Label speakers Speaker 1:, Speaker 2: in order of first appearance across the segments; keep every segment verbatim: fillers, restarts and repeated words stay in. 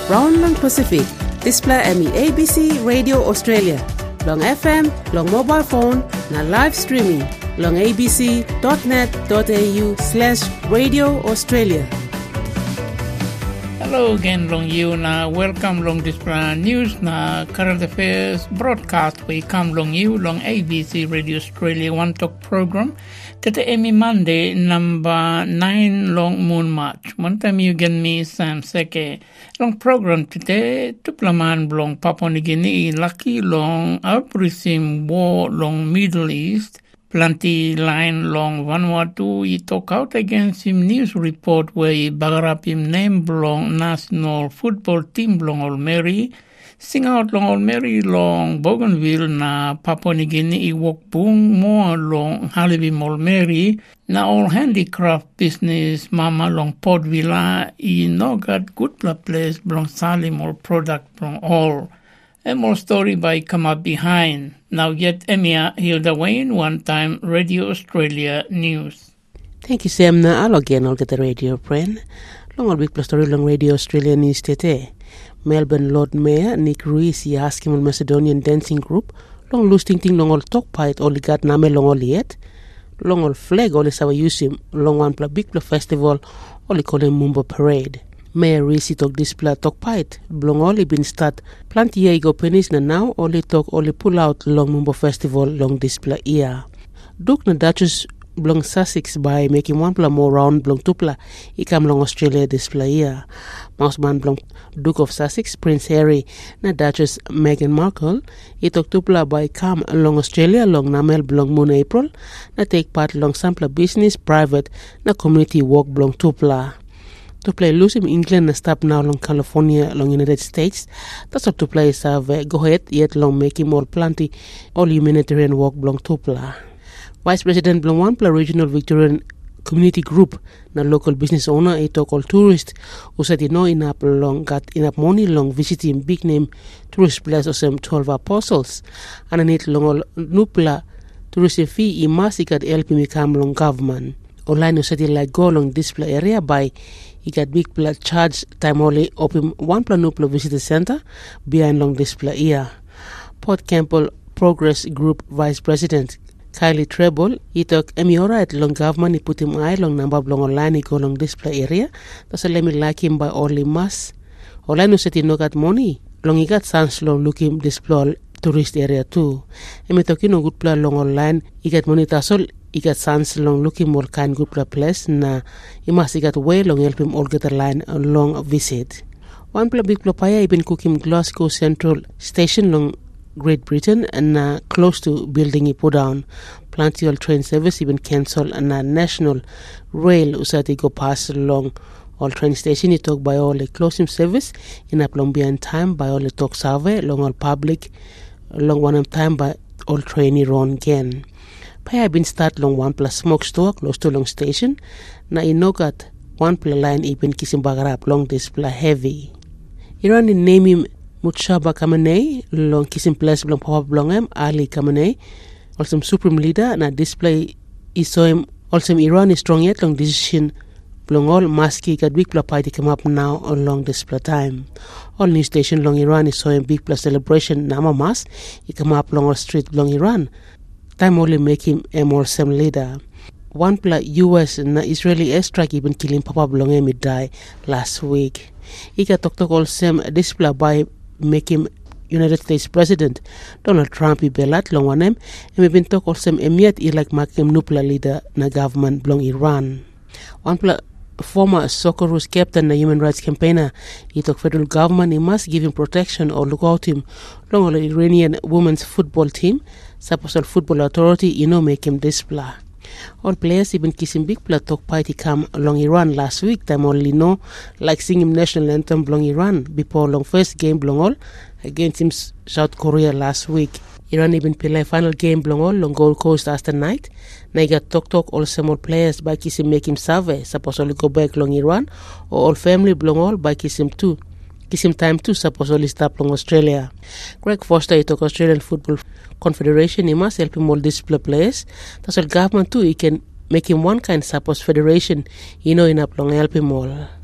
Speaker 1: Round long Pacific, display M E A B C Radio Australia. Long F M, long mobile phone, na live streaming. Long abc.net.au slash Radio Australia.
Speaker 2: Hello again, long you na welcome long display news na current affairs broadcast we come long you long A B C Radio Australia One Talk program. Today Emmy Monday number nine long moon March. One time you get me Sam Seke long program today tuplaman long Papua New Guinea lucky long Albrisim war long Middle East. Plenty line long Vanuatu he talk out against him news report where he bagarap him name belong national football team belong All Mary. Sing out long All Mary long Bougainville na Papua New Guinea he walk boom more long Halibim All Mary. Na all handicraft business mama long Port Villa he no got good place belong Salim all product belong all. A more story by Come Up Behind. Now yet Emia Hilda Wayne, one time Radio Australia News.
Speaker 1: Thank you, Sam. Na alo again, I'll get the radio friend. Long all big plus story long Radio Australia News today. Melbourne Lord Mayor Nick Ruiz he asked him on Macedonian dancing group. Long losing ting long all talk piet only got name long all yet. Long all flag only saw use him. Long one pla big pla festival only call him Mumbo Parade. Mayor Risi talk display talk piet. Blong only been start plenty year ago penis na now only talk only pull out long Mumbo Festival long display year. Duke na Duchess blong Sussex by making one pla more round blong tupla he come long Australia display year. Mouseman blong Duke of Sussex Prince Harry na Duchess Meghan Markle he talk tupla by come long Australia long namel blong moon April na take part long sampler business private na community walk blong tupla. To play Lusim England na stop now long California long United States. That's up to play survey. Go ahead yet long making more plenty all humanitarian work belong to pla. Vice President belong one pla regional Victorian community group na local business owner a talk all tourist who said you know enough long got enough money long visiting big name tourist place of some twelve apostles. And I need long all nupla tourist fee I must got help me come long government. Online said like go along display area by he got big pla charge time only open one pla nupla visitor center behind long display here. Port Campbell Progress Group Vice President Kylie Treble he took Emiora at long government he put him eye long number of long online he go long display area. That's a let me like him by only mass. Online said he no got money. Long he got sans long looking display tourist area too. Emi talking no good pla long online he got money tasol he got sans long looking more kind good place na he must he got way long help him all get a line a long visit. One pla big plopaya he been cooking Glasgow Central Station long Great Britain and uh, close to building he put down. Plenty all train service he been cancelled and uh, national rail usati go pass along all train station he talk by all the closing service in a Colombian time by all the talk survey long all public long one time by all train he run again. Paya been start long one plus smoke store close to long station. Na inogat one plus line even kissing bagarap long display heavy. Iran in name him Mutshaba Khamenei long kissing place long pop long em Ali Khamenei. Also supreme leader na display iso him also Iran is strong yet long decision long all maski got big plus party come up now on long display time. All new station long Iran is so big plus celebration nama mas he come up long all street long Iran. Time only make him a more same leader. One pla U S na Israeli airstrike even killing Papa Blonge he die last week. He got talk talk all same display by make him United States President Donald Trump he belat long one him and we been talk all same emiat he like make him nupla leader na government belong Iran. One pla former Socceroos captain na human rights campaigner he talk federal government he must give him protection or look out him long all Iranian women's football team supposed football authority you know make him display. All players even kissing big pla talk party come along Iran last week time only know like singing national anthem belong Iran before long first game belong all against him South Korea last week. Iran even play final game belong all long Gold Coast last night. Now got talk talk all some more players by kissing make him survey suppose only go back long Iran or all family belong all by kiss him too. Kiss him time too suppose only stop long Australia. Greg Foster he talk Australian Football Confederation he must help him all display players. That's all government too he can make him one kind suppose federation you know enough long help him all.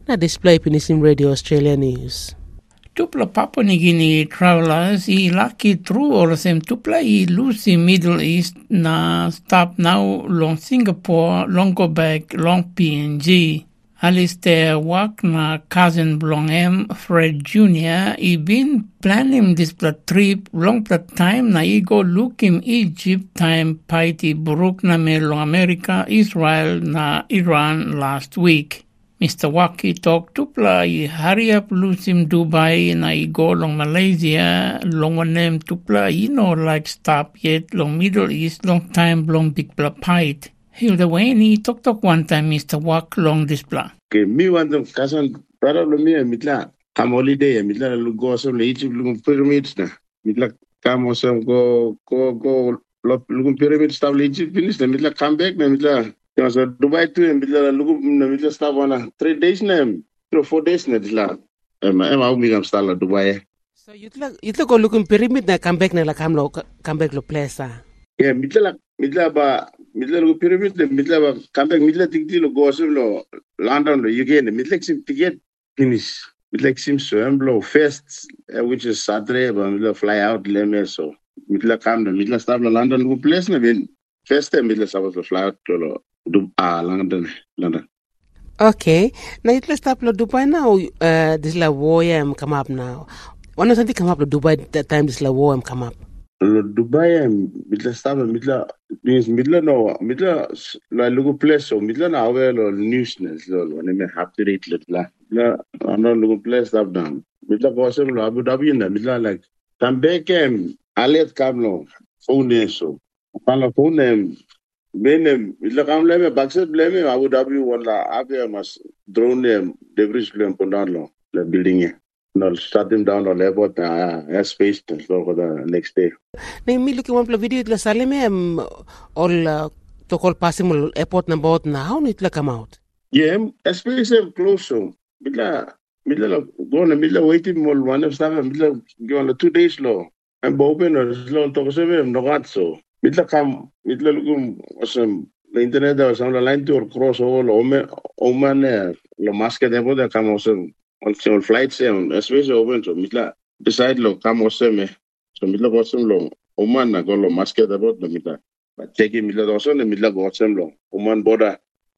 Speaker 1: Na display pinisim Radio Australia News.
Speaker 2: Tupla Papua New Guinea travelers i lucky through all of them tupla i Lucy Middle East na stop now long Singapore, long go back, long P N G. Alistair work na cousin belong him, Fred Junior I been planning this trip long time na I go look him Egypt time paiti buruk na me long America, Israel na Iran last week. Mister Waki talk to play, hurry up, lose him Dubai, and I go long Malaysia, long one name to play, you know, like stop yet, long Middle East, long time, long big bla pite. Hilda Wayne, he talk talk one time, Mister Wak, long this bla.
Speaker 3: Okay, me want them, cousin, problem me, mitla, come holiday, mitla, go some Egypt, look pyramids, na, mitla, come some go, go, go, look pyramids, stop Egypt, finish, na, mitla, come back, na, mitla. Yeah, so Dubai too, and mitla look na mitla stop on three days na, three four days na mitla. Em em au migam stala Dubai.
Speaker 1: So you look you look looking pyramid na come back na la come lo come back lo place ah.
Speaker 3: Yeah, mitla mitla ba mitla look pyramid na mitla ba come back mitla tingti lo go so lo London lo U K na mitla sim ticket finish. Mitla sim so em lo first uh, which is Saturday but mitla fly out leme so mitla come na mitla stop lo London lo place na ben first time mitla supposed to fly out to lo Ah, London, London.
Speaker 1: Okay. Now it let's stop lo Dubai now. Uh, this la war am come up now. When does something come up lo Dubai that time this la war am come up?
Speaker 3: Lo Dubai am mitla stop mitla means mitla no mitla la logo place so mitla na awe lo news na lo lo ne me happy rate la la no logo place stop down. Mitla gossip lo Abu Dhabi na mitla like come back am alet kam lo phone so. Pala phone Benem, ila kam leme bakset bleme Abu Dhabi wala age mas drone them debris blame pondalo the building ye. No shut them down on airport uh, airspace so for the next day.
Speaker 1: Na mi looking one video itla saleme um, all uh, to call possible airport na boat na how itla come out.
Speaker 3: Yeah, airspace is close so. Mila mila go na mila waiting mall one of stuff mila go on two days low. I'm open or slow to seven no got so. Mitla kam mitla lugum wasam the internet da wasam la line to cross all oman oman lo maske de boda kam wasam on on flights and especially open so mitla decide lo kam wasam so mitla wasam lo oman na go lo maske de boda mitla but take mitla wasam mitla go wasam lo oman border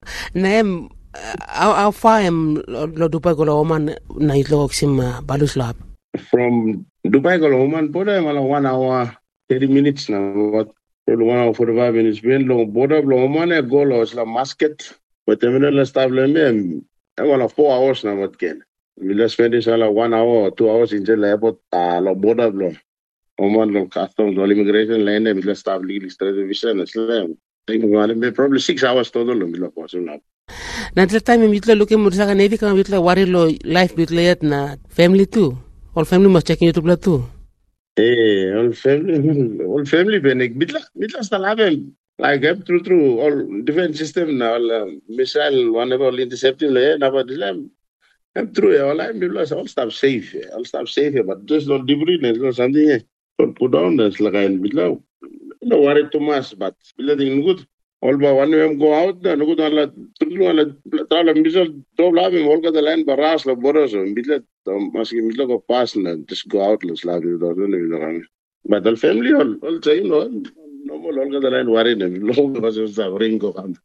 Speaker 1: na how how far am lo Dubai go lo oman na itlo sim balus lab
Speaker 3: from Dubai go lo oman border mala one hour thirty minutes na what one hour forty-five minutes. When long border long money go lost la masket, but the middle staff le me. I want four hours now. What can we let's spend this all one hour or two hours in the airport? Ah, la border long. Oman long customs or immigration line. We let's staff legal visa and Islam. I think probably six hours total. We look possible.
Speaker 1: Na that time we look at Mursa Navy. We look worry lo life we late na family too. All family must check into blood too.
Speaker 3: Eh, all family, all family benek. Mitla, mitla stalaven. Like up through through all different system now. All missile, whenever all intercepting le, now but them. Up through all I mitla all stuff safe. All stuff safe, but just not debris. No something. Put down that's like I mitla. No worry too much, but mitla thing good. All but one of them go out. No good. All through all all missile double up. All got the line barrage la border so mitla. Maski mitla go pass na just go out let's love you don't but the family all all say no no more longer than I worry them long was just a ring go on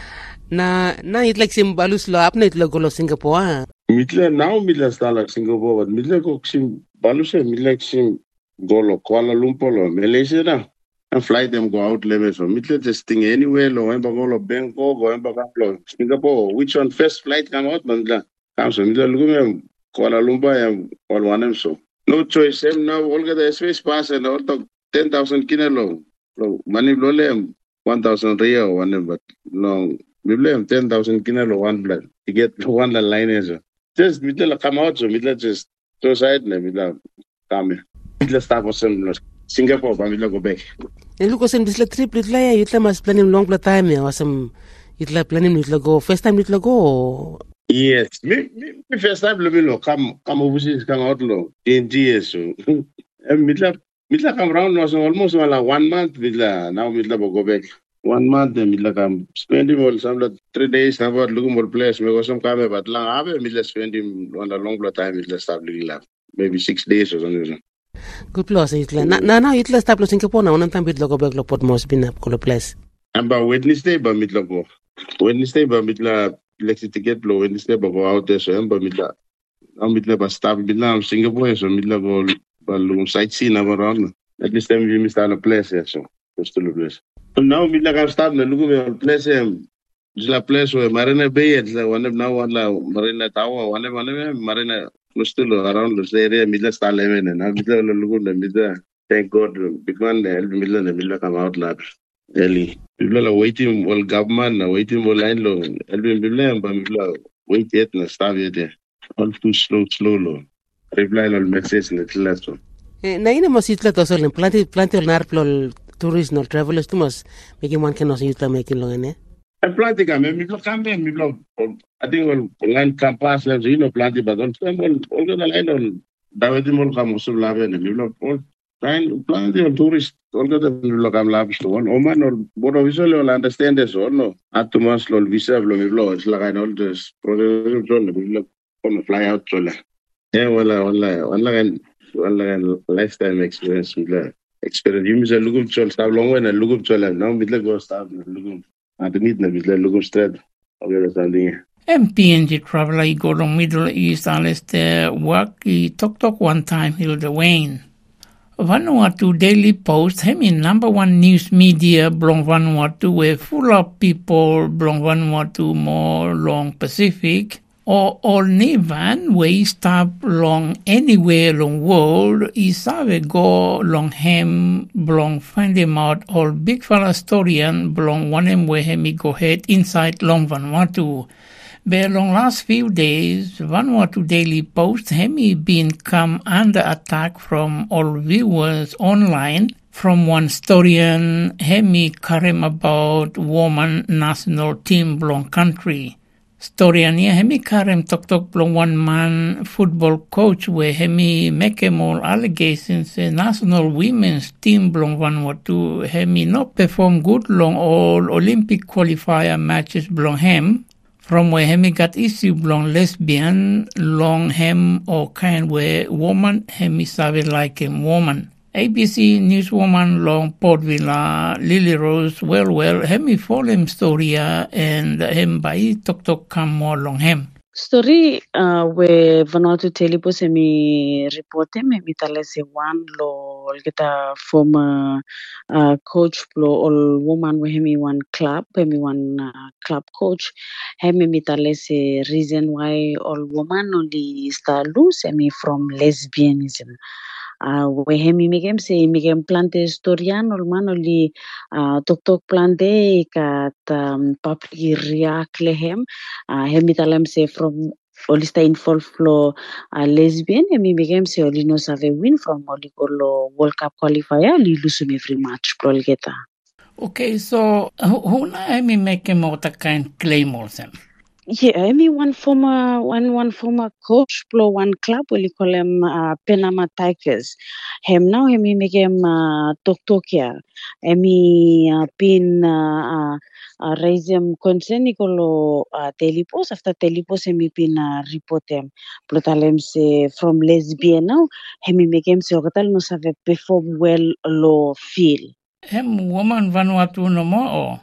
Speaker 1: na na it like sim balus lo apne it lo go lo Singapore
Speaker 3: mitla now mitla stala Singapore but mitla go sim balus mitla sim go lo Kuala Lumpur lo Malaysia na and fly them go out level so mitla just thing anywhere lo emba go lo Bangkok go emba go Singapore which one first flight come out mandla comes so mitla look Kuala Lumpur and all one of so. No choice. Same now, all get the space pass and all the ten thousand kilo. Money blowing one thousand real one, but no, we blame ten thousand kilo one blood. You get one line is just middle come out, so middle just two side, middle come. Middle stop was some Singapore, but middle go back.
Speaker 1: And look, some this trip, little you must plan him long time, or some it'll plan him little go. First time little go.
Speaker 3: Yes, me, me, me first time le bilo come come overseas come out lo in years so. Mitla mitla come round was almost like one month mitla now mitla go back. one month then mila kam spend him all some like three days about looking more place me go some kame but lang ave mila spend him on a long time mila stop looking lab maybe six days or something.
Speaker 1: Good plus itla. Na na na itla stop lo Singapore na unang tambit lo ko bag lo pot mo binap ko lo place.
Speaker 3: Amba Wednesday ba mitla ko. Wednesday ba mitla lexi ticket lo Wednesday ba go out there so amba mitla. Am mitla ba stop mitla Singapore so mitla go ba lo sightseeing around. At least time we missed a place yeah, so just to place. So now mitla ka stop na lugo me place em. Jila place where Marina Bay it's like one of now one la Marina Tower one of one of Marina close to around the area mitla start eleven and mitla lugo na mitla. Thank God big man the help mitla na mitla come out lab. Early. People are waiting all government, waiting all line long. Elvin people but people wait yet na stop yet. All too slow, slow lo. Reply all message na tila so.
Speaker 1: Eh, na ina mas itla to so len planti planti nar plol tourist no travelers tu mas making one can also itla making long ne.
Speaker 3: I planti ka me people come me people I think all line campus la you know planti but all all all the line all David mo ka mo so lave ne people all line planti all tourist all the people come lave so all oman all bodo visual all understand this all no at to mas all visa lo me lo it's like I all this program so ne people come fly out so la yeah wala wala wala wala lifetime experience mila experience you misa lugum chol stab long when lugum chol now mila go stab lugum at need na mila lugum straight okay standing
Speaker 2: M P N G traveler I go to Middle East unless the work I talk talk one time Hilda Wayne. Vanuatu Daily Post him in number one news media belong Vanuatu where full of people belong Vanuatu more long Pacific or all Nivan way stop long anywhere long world is have go long him belong find him out all big fella historian belong one him where him go head inside long Vanuatu. But long last few days, Vanuatu Daily Post hemi been come under attack from all viewers online from one historian hemi karem about woman national team belong country. Historian here hemi karem tok tok belong one man football coach where hemi make him all allegations uh, national women's team belong Vanuatu hemi not perform good long all Olympic qualifier matches belong him. From where hemi got issue belong lesbian, long hem or kind where woman hemi save like him woman. A B C newswoman long Port Villa, Lily Rose, well well hemi follow him story and hem by tok tok come more long hem.
Speaker 4: Story uh, where Vanuatu Telipo semi report me mitalese one lo kita former uh, coach lo all woman we hemi one club hemi one uh, club coach hemi mitalese reason why all woman only start lose hemi from lesbianism. Uh, we hemi migem se migem plante historian or man only uh, tok tok plante kat um, public react lehem uh, hemi talem se from olista involved flow uh, lesbian hemi migem se oli no save win from oli golo World Cup qualifier li lose every match pro geta.
Speaker 2: Okay, so who na hemi make him out a kind claim also?
Speaker 4: Yeah, I mean one former one one former coach blow one club we call him uh, Panama Tigers. Him now him make him uh, tok tok here. Hemi uh, pin uh, uh, uh, raise him concern ikolo uh, Telipos after Telipos hemi pin uh, report him. Plotalem se from lesbian now hemi make him se okatal no save perform well lo feel.
Speaker 2: Him woman Vanuatu no more or?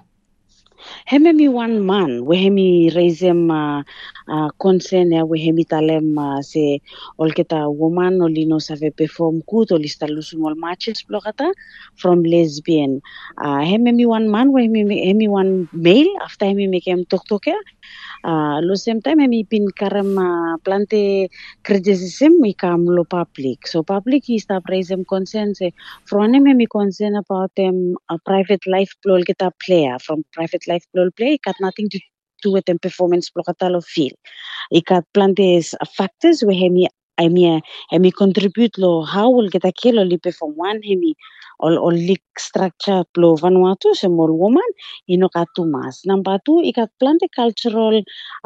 Speaker 4: Hemi one man we hemi raise him uh, uh, concern ya we hemi talem uh, se all kita woman only no save perform good or lista lusumol matches blogata from lesbian. Uh, hemi one man we hemi hemi one male after hemi make him tok tok ya. Uh, lo same time hemi pin karam uh, plante criticism we come lo public. So public is start raise him concern se from him hemi concern about them a private life plol kita player from private life plol play got nothing to do with them performance blokatalo feel. It got plantes factors we hemi I mean hemi contribute lo how will get a kilo li perform one hemi all all leak structure plo Vanuatu small woman ino katumas. Number two it got plante cultural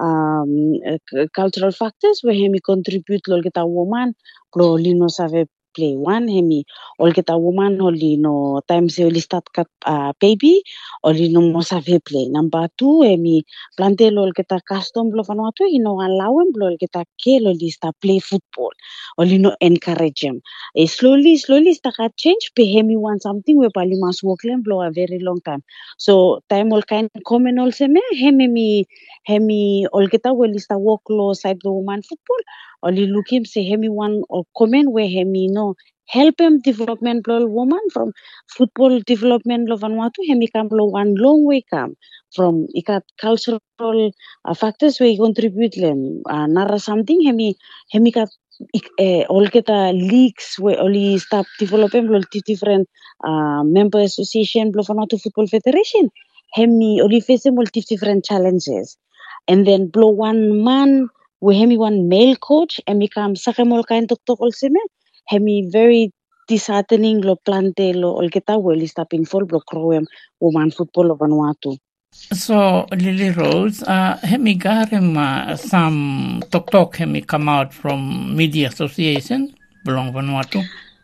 Speaker 4: um uh, cultural factors we hemi contribute lo get a woman plo lino save play. One hemi all kita woman oli no time se oli start kat uh, baby oli no mo save play. Number two hemi plante lo kita custom blo Vanuatu hino allow him blo kita ke lo li start play football. Oli no encourage him. E slowly slowly start change pe hemi want something we pali mas work lem blo a very long time. So time all kind common also me hemi hemi all kita we li start work lo side the woman football. Oli look him say hemi one or comment where hemi no help him development lo woman from football development lo Vanuatu hemi come lo one long way come from ikat cultural uh, factors where contribute them uh, nara something hemi hemi kat eh, all kita leagues where only start developing lo different uh, member association lo Vanuatu Football Federation hemi only facing multi different challenges and then blow one man we hemi one male coach and become sakemol kind of talk also me hemi very disheartening lo plante lo all kita well stop in full block roem woman football of Vanuatu.
Speaker 2: So Lily Rose, uh, hemi garem uh, some talk talk hemi come out from Media Association belong Vanuatu.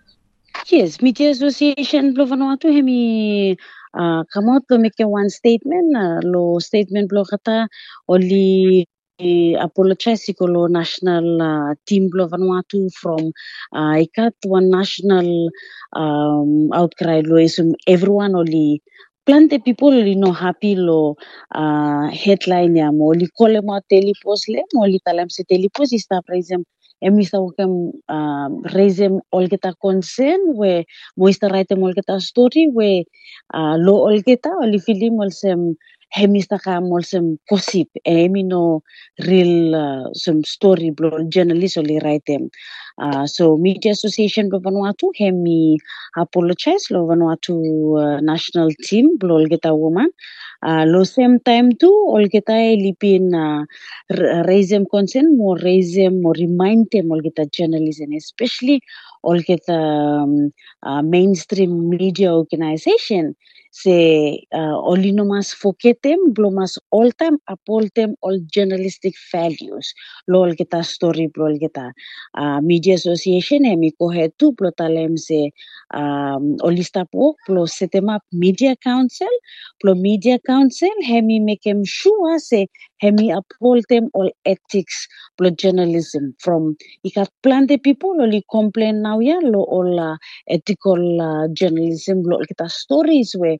Speaker 4: Yes, Media Association belong Vanuatu hemi uh, come out to make one statement uh, lo statement lo kata oli apologize ko lo national uh, team lo Vanuatu from uh, ikat one national um, outcry lo isum everyone only plante people only no happy lo uh, headline ya mo li kole mo telepost le mo li talam se telepost ista presem emi sta wakam uh, raisem all kita concern we mo ista write all kita story we uh, lo all kita oli film olsem hemista ka molsem gossip emi no real uh, some story blo journalist only write them uh, so Media Association lo Vanuatu hemi apologize lo Vanuatu uh, national team blo kita woman uh, lo same time too all kita lipin uh, raise them concern more raise them more remind them all kita journalists and especially all kita um, uh, mainstream media organization say uh, only no mas forget them blo mas all time uphold them all journalistic values lol kita story blo kita uh, Media Association hemi ko hetu blo talem se um, only stop work blo set them up media council blo media council hemi make them sure say hemi uphold them all ethics blo journalism from ikat plante people only complain now ya lo all uh, ethical uh, journalism lo kita stories where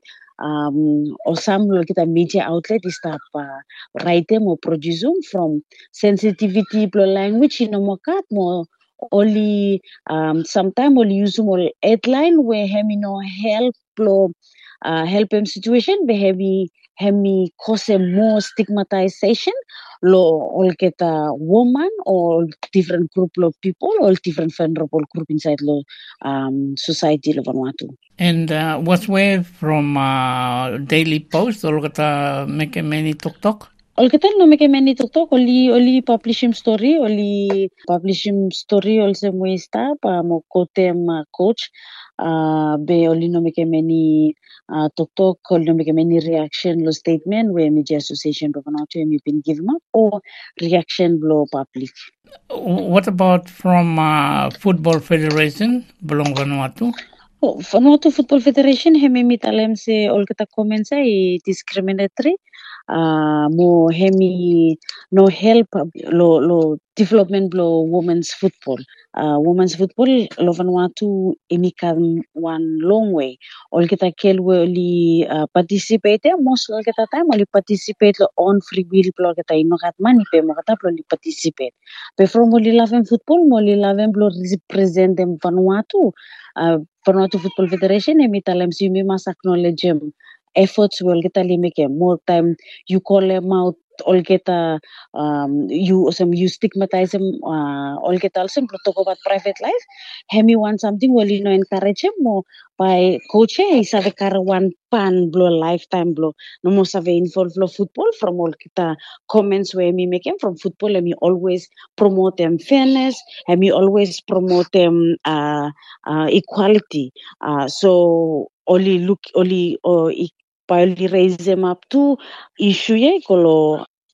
Speaker 4: um or some lo kita media outlet is tap uh, write them or produce them from sensitivity blo language in mokat mo only um sometime only use more headline where hemi no help blo uh, help him situation be heavy hemi cause more stigmatization lo all kita woman or different group of people or different vulnerable group inside lo um society lo Vanuatu.
Speaker 2: And uh, what's way from uh, Daily Post or kata make many talk talk?
Speaker 4: All kita no make many talk talk only only publish him story only publish him story also mo sta pa mo kotem uh, coach uh, be only no make many uh, talk talk only no make many reaction lo statement where Media Association lo Vanuatu hemi been given up or reaction lo public.
Speaker 2: What about from uh, Football Federation belong Vanuatu?
Speaker 4: Oh, Vanuatu Football Federation hemi mitalem se all kita comments ay discriminatory uh, mo hemi no help lo lo development lo women's football uh, women's football lo Vanuatu emi come one long way all kita kel we uh, participate most all kita time only participate lo on free will lo kita ino kat mani pe mo kata lo participate pe from only love football mo only love lo represent them Vanuatu uh, Vanuatu Football Federation emi talem si mi mas acknowledge them efforts will kita make more time you call them out all kita um you some you stigmatize them uh, all kita also talk about private life hemi want something will you know encourage him more by coach he save kar one pan blow lifetime blow no mo save involve lo football from all kita comments where me make him from football and me always promote them fairness and me always promote them uh, uh equality uh so only look only uh, only raise them up to issue ye kolo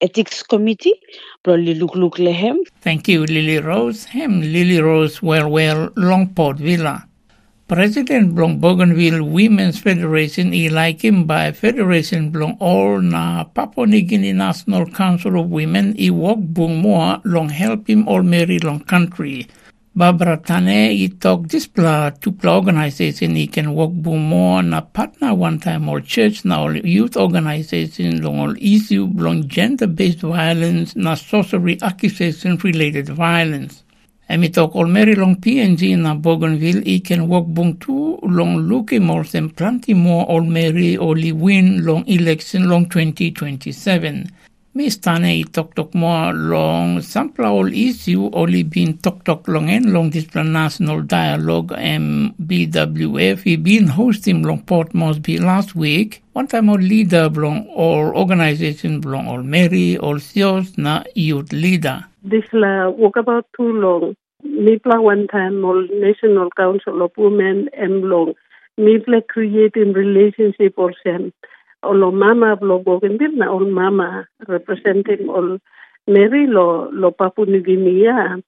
Speaker 4: ethics committee bro li look look lehem.
Speaker 2: Thank you, Lily Rose. Hem Lily Rose well well Longport Villa. President Blong Bougainville Women's Federation i like him by Federation Blong all na Papua New Guinea National Council of Women i walk bung more long help him all marry long country. Barbara Tane i talk this pla to pla organization i can walk bung more na partner one time all church na all youth organization long all issue long gender based violence na sorcery accusation related violence. Emi talk all Mary long P N G na Bougainville I can walk bung tu long luki more than plenty more all Mary only win long election long twenty twenty-seven. Miss Tane I talk talk more long sample all issue only been talk talk long and long this national dialogue M B W F I been hosting long Port Moresby last week. One time all leader long all organization long all Mary all Sios na youth leader.
Speaker 5: This la walk about too long. Mipla one time all National Council of Women and long. Mipla creating relationship or sem. All mama lo Bougainville na all mama representing all Mary lo lo Papua New Guinea.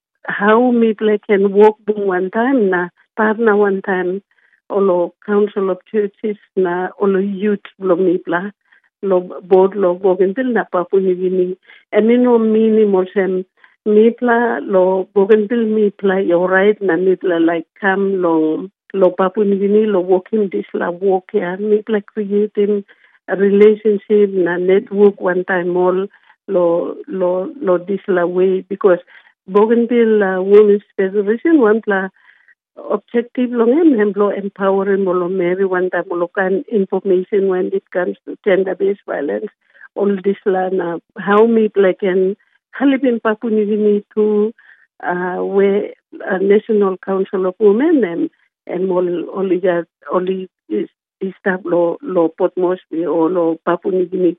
Speaker 5: How Mipla can walk one time na partner one time all Council of Churches na all youth lo Mipla lo board lo Bougainville na Papua New Guinea. And you know minimal sem. Mipla lo Bougainville Mipla you're right na Mipla like come long lo Papua New Guinea lo walking this la walk ya Mipla creating a relationship na network one time all lo lo lo this la way because Bougainville uh, Women's Federation one la objective long em lo empowering lo Mary one time lo kan information when it comes to gender based violence all this la na how Mipla can help in Papua New Guinea to uh, where a National Council of Women and and all only got only is staff lo lo Port Moresby or lo Papua New Guinea.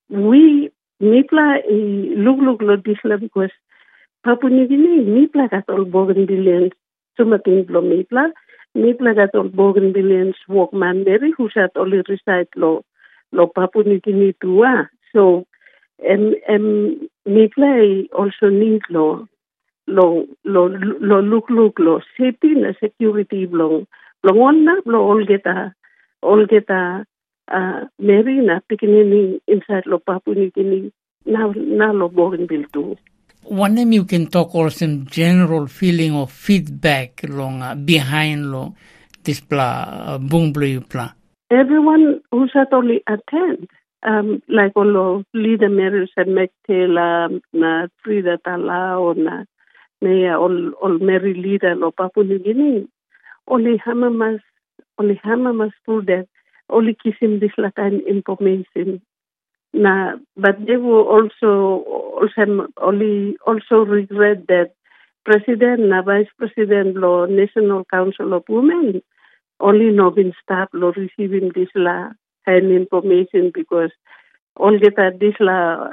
Speaker 5: We Mipla look look lo disla because Papua New Guinea Mipla got all Bougainvilleans sumating lo Mipla Mipla got all Bougainvilleans workman Mary who sat only reside lo lo Papua New Guinea too. So and and Mipla also need lo lo lo lo look look lo safety and security long long one na lo all get a all get a uh Mary na picking inside lo Papua New Guinea now now lo Bougainville too.
Speaker 2: One name you can talk also some general feeling of feedback long uh, behind lo this pla uh, bung blue pla.
Speaker 5: Everyone who sat only attend. Um, like all leader Mary said, Mekela, na Frida Talao, na Mea, all all Mary leader lo Papua New Guinea. Only Hamamas, only Hamamas told that only kissing this kind information. Na, but they will also also only also regret that President na Vice President lo National Council of Women only no been stop lo receiving this la. And information because all get at this la,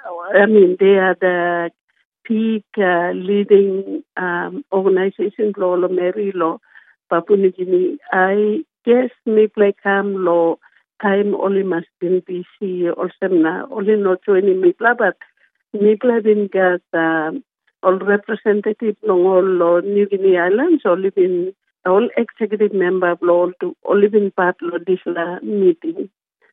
Speaker 5: I mean they are the peak uh, leading um, organization law lo Mary law Papua New Guinea. I guess Mipla come law time only must be busy or semna only not joining Mipla but Mipla didn't get uh, all representative long all New Guinea Islands only been all executive member law to only been part of this la meeting.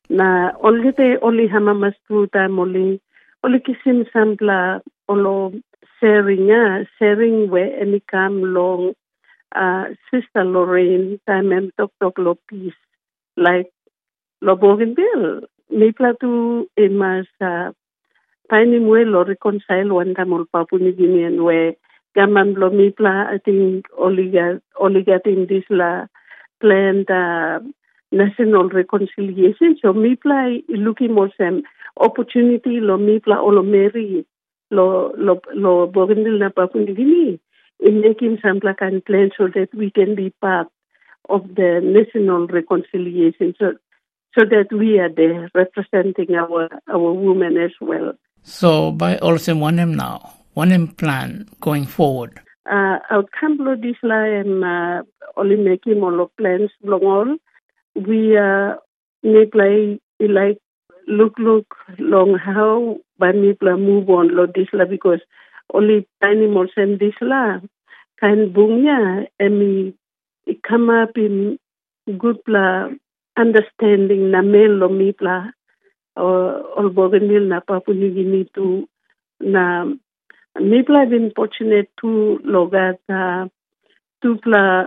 Speaker 5: Na only the only hamamas two time only only kisim sampla olo sharing ya sharing where any come long uh Sister Lorraine time and talk talk lo peace like lo Bougainville Mipla tu in mas uh, finding way lo reconcile one time all Papua New Guinean where Gaman lo Mipla, I think only got only getting this la planned uh, national reconciliation. So Mipla looking more some opportunity lo Mipla or lo Mary lo lo lo Bougainville na Papua New Guinea in making some like and plan so that we can be part of the national reconciliation. So so that we are there representing our our women as well.
Speaker 2: So by also one name now. One plan going forward?
Speaker 5: Uh, our Campbell Disla and uh, only making all of plans long all. We uh, make like, like look look long how by mipla move on lo disla because only tiny more and disla kind bunya emi come up in good pla understanding na melo mipla or or boganil na Papua New Guinea to na mipla been fortunate to logata to pla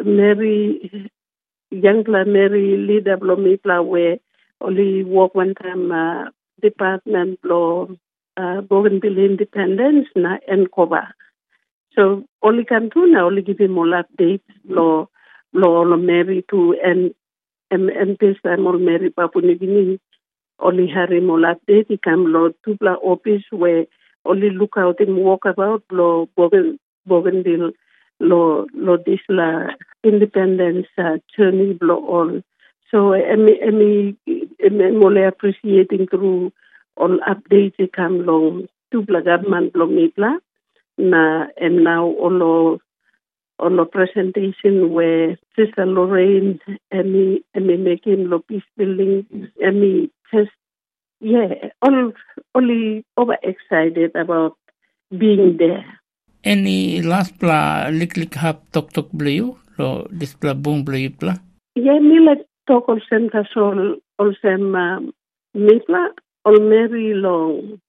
Speaker 5: Mary young pla Mary leader blo mipla where only work one time uh, department law uh, Bougainville Independence na Encoba. So only can do now only give him all updates law law law Mary to and and and this time all Mary Papua New Guinea only have him all update he come law to la office where only look out and walk about law Bougainville law law this la independence uh, journey law all. So I'm I'm only appreciating through all updates that come along to the government mipla na and now all all the presentation where Sister Lorraine and me making the peace building and me just yeah all only over excited about being there.
Speaker 2: Any last pla lik lik hap tok tok blue lo this pla boom blue pla?
Speaker 5: Yeah, me like talk all sem kasol all sem mipla all Mary long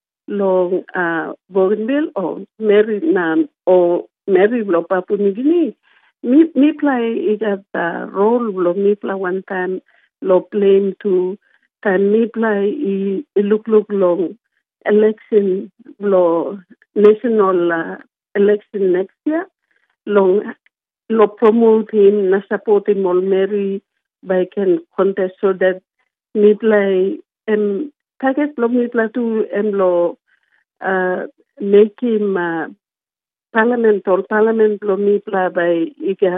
Speaker 5: long uh Bougainville or Mary nam or Mary lo Papua New Guinea. Me me play it at the role lo me play one time lo playing to time me play I look look long election lo national uh, election next year long lo promote him na support him all Mary by can contest so that me play um target lo me play to em lo uh, make him uh, parliament or parliament lo me play by you get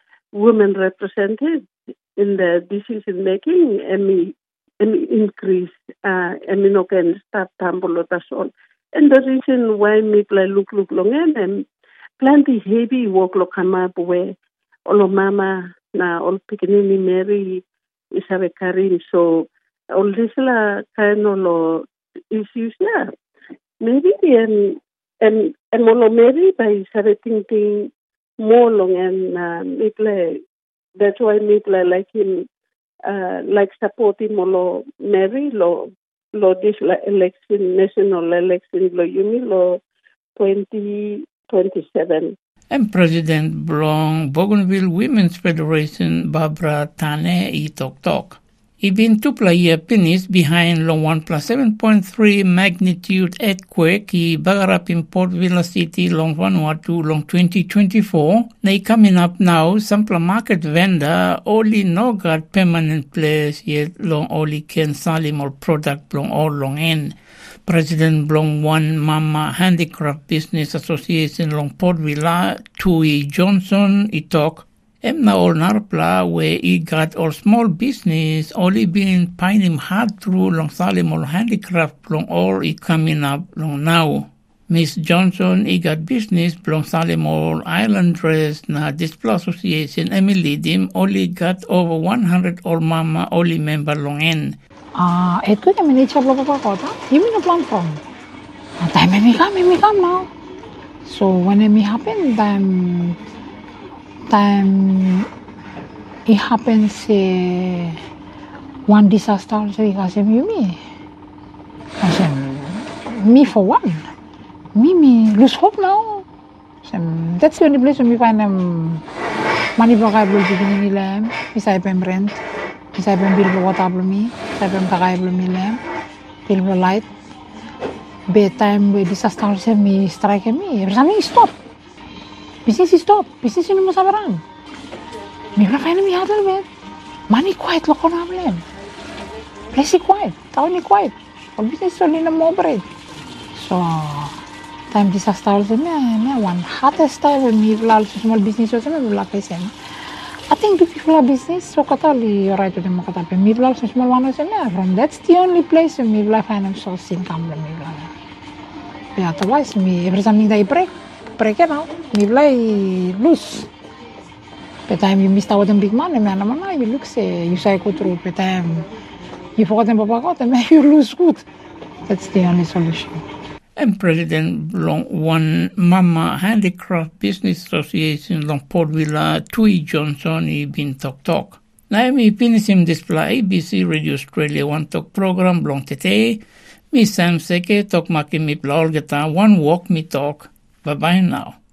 Speaker 5: women represented in the decision making and me and increase uh, and me no can start tambolo tasol and the reason why me play look look long and plenty heavy work lo come up where all mama na all pikinini Mary isabe Karim so all this la kind of lo issues yeah maybe and and and all Mary by isabe thinking more long and uh, me play that's why me play like him uh, like supporting all Mary lo lo this la election national election lo yumi lo twenty twenty-seven.
Speaker 2: And President Blong Bougainville Women's Federation Barbara Tane I Tok Tok. Ibin tupla year pinis behind long one plus seven point three magnitude earthquake I bagarap in Port Vila City long Vanuatu long twenty twenty-four. They coming up now sampla market vendor only no got permanent place yet long only can salim or product long all long end. President Blong One Mama Handicraft Business Association long Port Vila Tui Johnson I talk em na all narpla where he got all small business only been pining hard through long salim all handicraft long all I coming up long now. Miss Johnson he got business long salim all island dress na display association Emily dim only got over one hundred all mama only member long end.
Speaker 6: Ah, uh, itu yang manager berapa kota? You mean a plan from? Time me come, me come now. So when it happen, time, time, it happens. Uh, one disaster, so you say you me. I say me for one. Me me lose hope now. So, that's the only place where me find them money blockable beginning ilam. Is I pay rent. Is I pay bill water me. Sabem kakay belum milam, film light. Bedtime we disaster se mi strike mi. Bersama stop. Business stop. Business ini masa berang. Mi berapa ini mi ada lebih. Money quiet lo kono problem. Place quiet. Tahu ni quiet. Kalau business so ni nama operate. So time disaster se mi mi one hottest time mi belal small business so mi belal pesen. I think the people are business, so katali right to them katape. Mibla so small one se me from that's the only place in Mibla financial income from Mibla. But otherwise, me every something that I break, break it now. Mibla lose. But time you missed out on big money, man. Man, you look say you say go through. But time you forgot them papa got them, you lose good. That's the only solution.
Speaker 2: And President long one Mama Handicraft Business Association long Port Vila Tui Johnson i bin talk talk. Na mi pinisim display A B C Radio Australia one talk program long tete. Mi Sam Seke talk maki mi blogeta one walk mi talk. Bye bye now.